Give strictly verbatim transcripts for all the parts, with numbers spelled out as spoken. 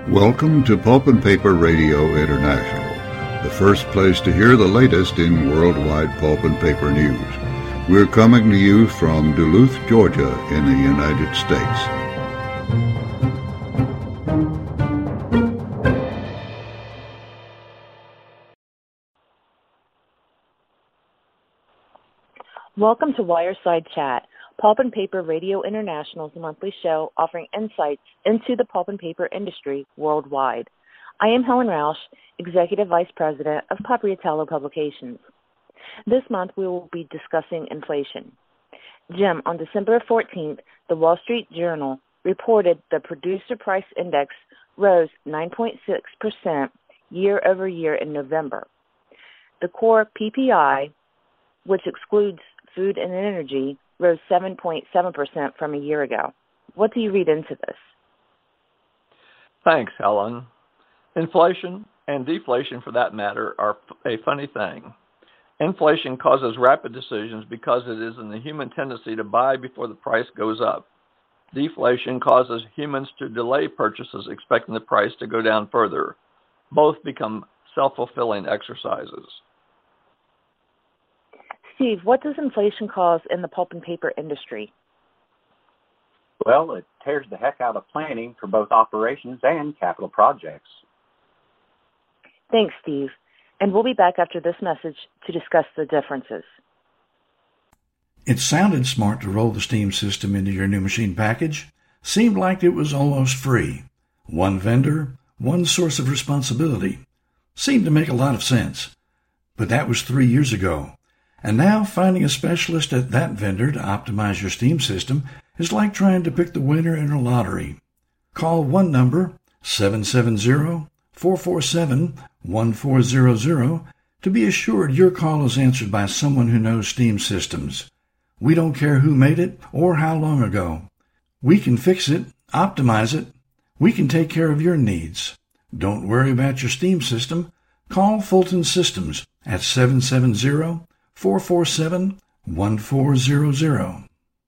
Welcome to Pulp and Paper Radio International, the first place to hear the latest in worldwide pulp and paper news. We're coming to you from Duluth, Georgia, in the United States. Welcome to Wireside Chat, Pulp and Paper Radio International's monthly show offering insights into the pulp and paper industry worldwide. I am Helen Rausch, Executive Vice President of Papriatello Publications. This month we will be discussing inflation. Jim, on December fourteenth, the Wall Street Journal reported the Producer Price Index rose nine point six percent year over year in November. The core P P I, which excludes food and energy, rose seven point seven percent from a year ago. What do you read into this? Thanks, Helen. Inflation, and deflation for that matter, are a funny thing. Inflation causes rapid decisions because it is in the human tendency to buy before the price goes up. Deflation causes humans to delay purchases expecting the price to go down further. Both become self-fulfilling exercises. Steve, what does inflation cause in the pulp and paper industry? Well, it tears the heck out of planning for both operations and capital projects. Thanks, Steve. And we'll be back after this message to discuss the differences. It sounded smart to roll the steam system into your new machine package. Seemed like it was almost free. One vendor, one source of responsibility. Seemed to make a lot of sense. But that was three years ago. And now finding a specialist at that vendor to optimize your steam system is like trying to pick the winner in a lottery. Call one number, seven seven zero, four four seven, one four zero zero, to be assured your call is answered by someone who knows steam systems. We don't care who made it or how long ago. We can fix it, optimize it. We can take care of your needs. Don't worry about your steam system. Call Fulton Systems at seven seven zero, four four seven, one four zero zero.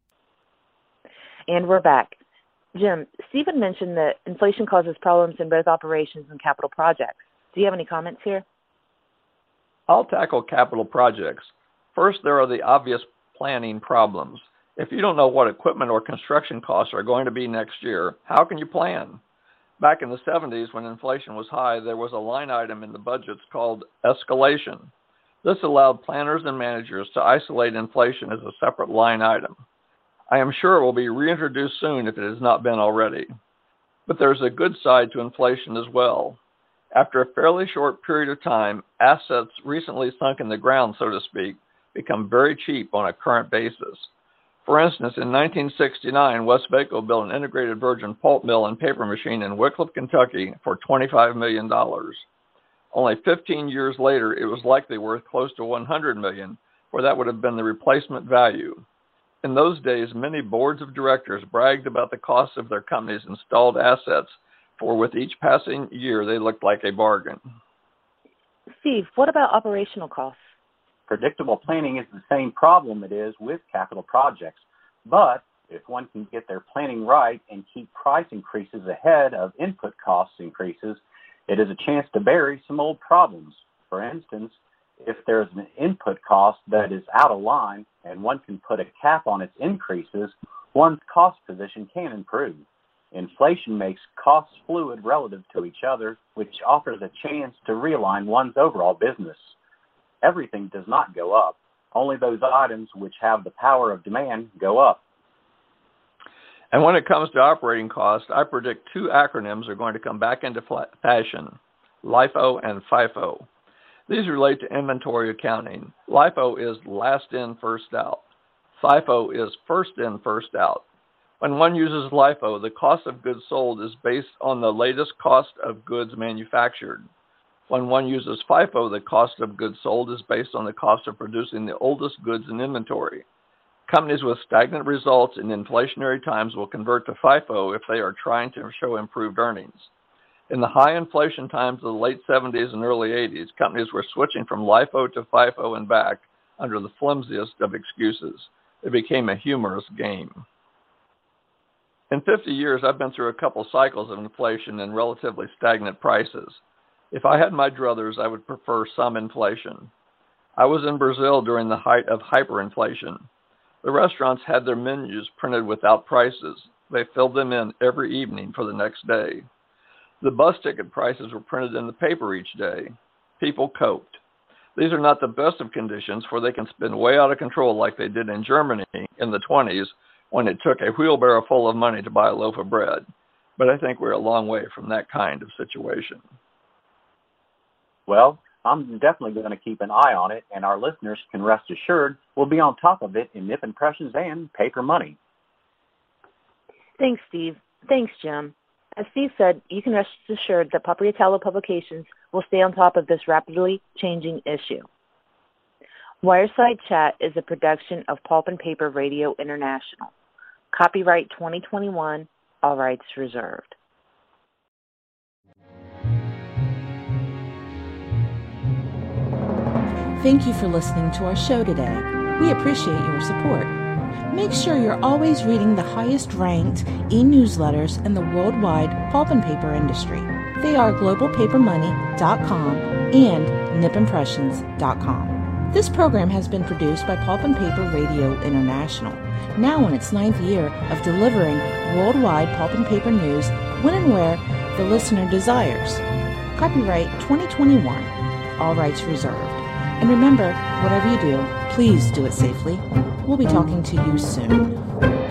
And we're back. Jim, Stephen mentioned that inflation causes problems in both operations and capital projects. Do you have any comments here? I'll tackle capital projects. First, there are the obvious planning problems. If you don't know what equipment or construction costs are going to be next year, how can you plan? Back in the seventies, when inflation was high, there was a line item in the budgets called escalation. This allowed planners and managers to isolate inflation as a separate line item. I am sure it will be reintroduced soon if it has not been already. But there's a good side to inflation as well. After a fairly short period of time, assets recently sunk in the ground, so to speak, become very cheap on a current basis. For instance, in nineteen sixty-nine, Westvaco built an integrated virgin pulp mill and paper machine in Wickliffe, Kentucky for twenty-five million dollars. Only fifteen years later, it was likely worth close to one hundred million dollars, where that would have been the replacement value. In those days, many boards of directors bragged about the cost of their company's installed assets, for with each passing year, they looked like a bargain. Steve, what about operational costs? Predictable planning is the same problem it is with capital projects, but if one can get their planning right and keep price increases ahead of input cost increases, it is a chance to bury some old problems. For instance, if there's an input cost that is out of line and one can put a cap on its increases, one's cost position can improve. Inflation makes costs fluid relative to each other, which offers a chance to realign one's overall business. Everything does not go up. Only those items which have the power of demand go up. And when it comes to operating costs, I predict two acronyms are going to come back into fashion, LIFO and FIFO. These relate to inventory accounting. LIFO is last in, first out. FIFO is first in, first out. When one uses LIFO, the cost of goods sold is based on the latest cost of goods manufactured. When one uses FIFO, the cost of goods sold is based on the cost of producing the oldest goods in inventory. Companies with stagnant results in inflationary times will convert to FIFO if they are trying to show improved earnings. In the high inflation times of the late seventies and early eighties, companies were switching from LIFO to FIFO and back under the flimsiest of excuses. It became a humorous game. In fifty years, I've been through a couple cycles of inflation and relatively stagnant prices. If I had my druthers, I would prefer some inflation. I was in Brazil during the height of hyperinflation. The restaurants had their menus printed without prices. They filled them in every evening for the next day. The bus ticket prices were printed in the paper each day. People coped. These are not the best of conditions, for they can spin way out of control like they did in Germany in the twenties, when it took a wheelbarrow full of money to buy a loaf of bread. But I think we're a long way from that kind of situation. Well, I'm definitely going to keep an eye on it, and our listeners can rest assured we'll be on top of it in Nip Impressions and Paper Money. Thanks, Steve. Thanks, Jim. As Steve said, you can rest assured that Papriatello Publications will stay on top of this rapidly changing issue. Wireside Chat is a production of Pulp and Paper Radio International. Copyright twenty twenty-one, all rights reserved. Thank you for listening to our show today. We appreciate your support. Make sure you're always reading the highest ranked e-newsletters in the worldwide pulp and paper industry. They are global paper money dot com and nip impressions dot com. This program has been produced by Pulp and Paper Radio International, now in its ninth year of delivering worldwide pulp and paper news when and where the listener desires. Copyright twenty twenty-one, all rights reserved. And remember, whatever you do, please do it safely. We'll be talking to you soon.